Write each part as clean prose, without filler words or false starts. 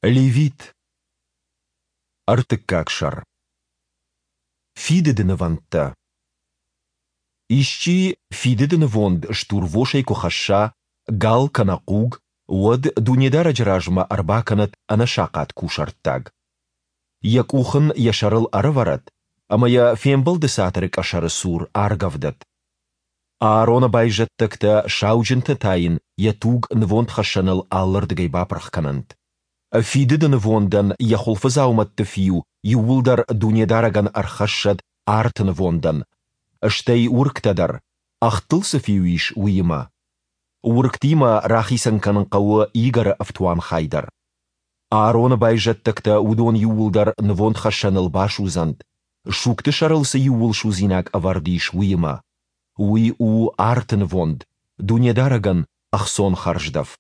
Левит. Артыкакшар. Фидеденаванта. Ищи фидеденавонд штурвошей кухаша, гал канакуг, вод дунедараджражма арбаканат анашакат кушартаг. Як ухын яшарыл арварат, амая фембл десатрик ашарысур аргавдат. Аарона байжаттакта шаужинта тайн ятуг нвонд хашанал аллардгай бапрахканант. Фидеденавондан яхолфазаумат тефиу, ювулдар дунедараган архашад артенавондан. Штей урктадар, ахтылсафиуиш уима. Урктима рахисанканан кауа игара автуан хайдар. Аарона байжаттакта удон ювулдар нвонд хашанал башузант. Шукты шарылса ювул шузинак авардиш уима. Уи у артенавонд, дунедараган ахсон харждав.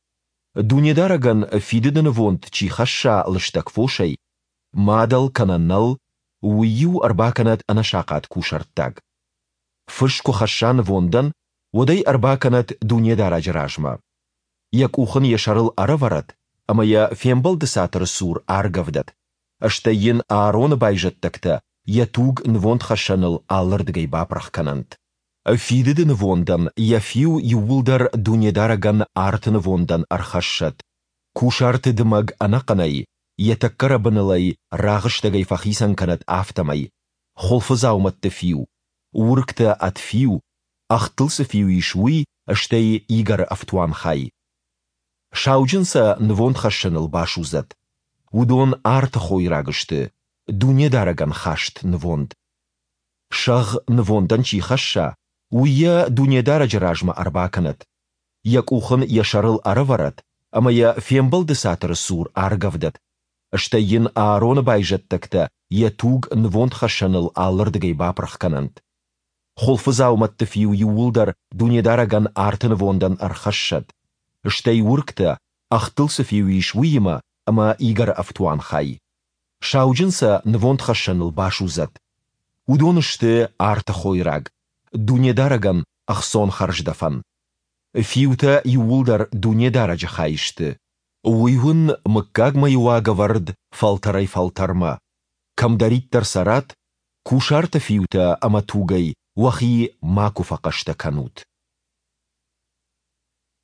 Дунедараган фидеденавонд чи хаша лыштак фошей, мадал кананал, уию арбаканат анашакат кушарттаг. Фышко хашан вондан, водай арбаканат дунедараджражма. Як ухын яшарыл араварат, амая фембал десатыр сур аргавдат. Аштайын Аарона байжаттакта, ятуг нвонд хашаныл аллардгай бапрахканант. Фидеденавондан яфиу ювулдар дунедараган артенавондан архашат. Кушарты дымаг анаканай, ятаккарабаналай рағыштагай фахисанканат автамай. Холфазаумат тефиу. Уркта атфиу, ахтылса фиу ишуи, аштей игар автуан хай. Шаужинса нвонд хашаныл башузат. Удон артахой рагышты, дунедараган хашт нвонд. Шаг нвондан чи хаша, уя дунедараджражма арбаканат. Як ухын яшарыл араварат, амая фембал десатыр сур аргавдат. Штайын Аарона байжаттакта, ятуг нвонд хашаныл аллардгай бапрахканант. Холфазаумат тефиу ювулдар дунедараган артенавондан архашат. Штай уркта, ахтылса фиуиш уима, ама игар автуан хай. Шаужинса нвонд хашаныл башузат. Удонышты артахойраг, дунедараган ахсон харждафан. Фиута ювулдар дунедараджа хайшты. Уйвын мыккагма юагавард фалтарай фалтарма. Камдариттар сарат, кушарта фиута аматугай, вахи маку факашта канут.